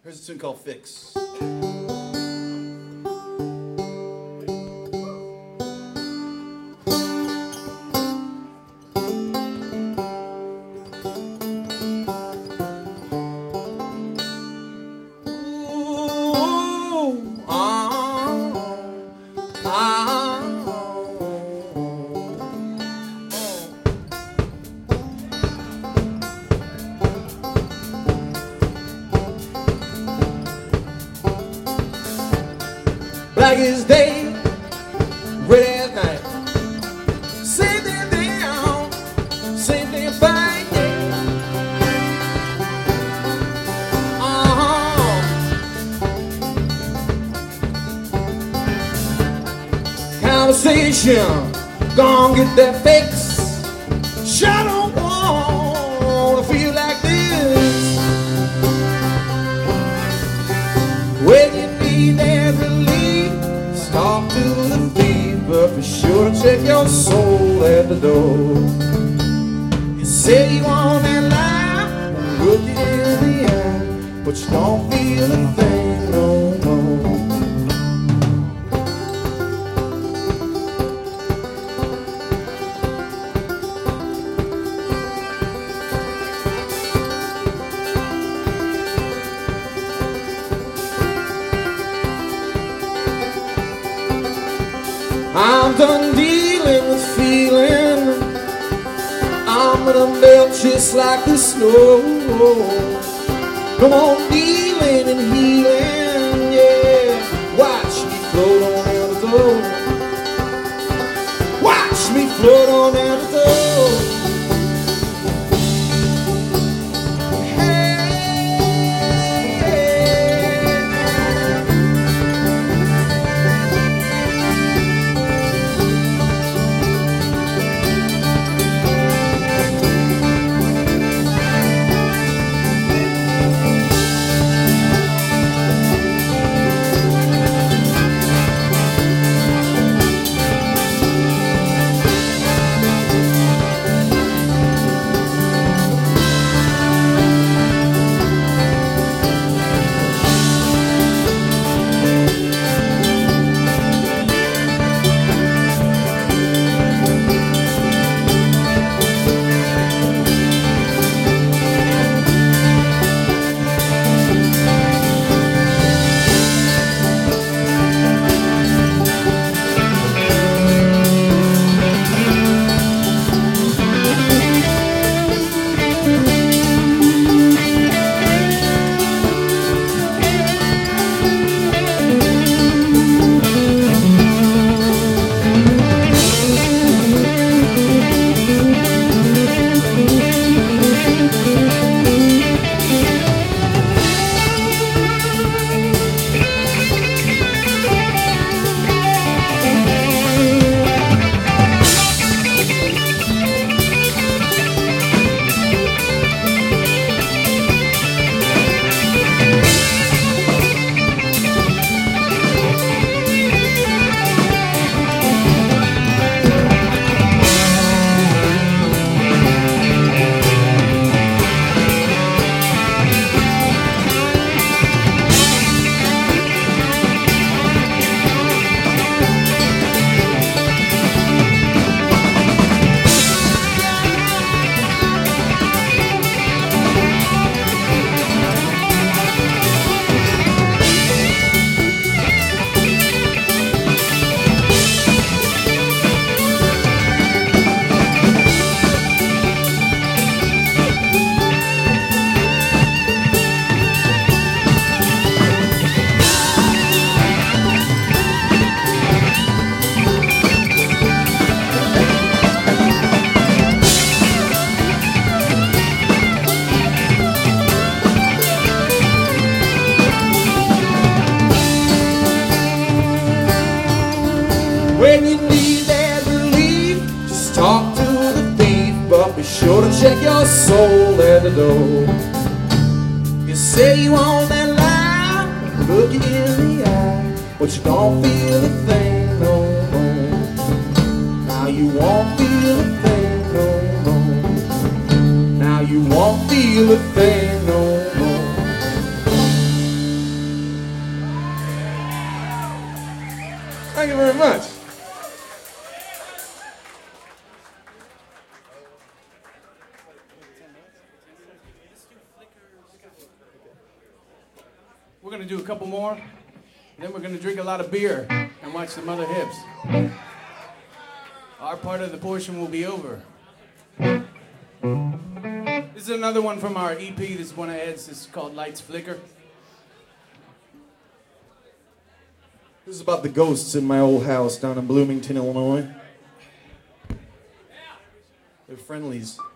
Here's a tune called Fix. Black as day, red as night. Same thing down, same thing fine. Conversation, gon' get that fix. Sure don't wanna feel like this. When you need that relief, talk to the thief, but be sure to check your soul at the door. You say you want that life, look you in the eye, but you don't feel a thing no more. I'm done dealing with feeling. I'm gonna melt just like the snow. Come on, dealing and healing, yeah. Watch me float on out the door. Watch me float on out the door. When you need that relief, just talk to the thief, but be sure to check your soul at the door. You say you want that life, look you in the eye, but you don't feel a thing no more. Now you won't feel a thing no more. Now you won't feel a thing no more. Thank you very much. We're going to do a couple more, then we're going to drink a lot of beer and watch the Mother Hips. Our part of the portion will be over. This is another one from our EP. This is one of Ed's. This is called Lights Flicker. This is about the ghosts in my old house down in Bloomington, Illinois. They're friendlies.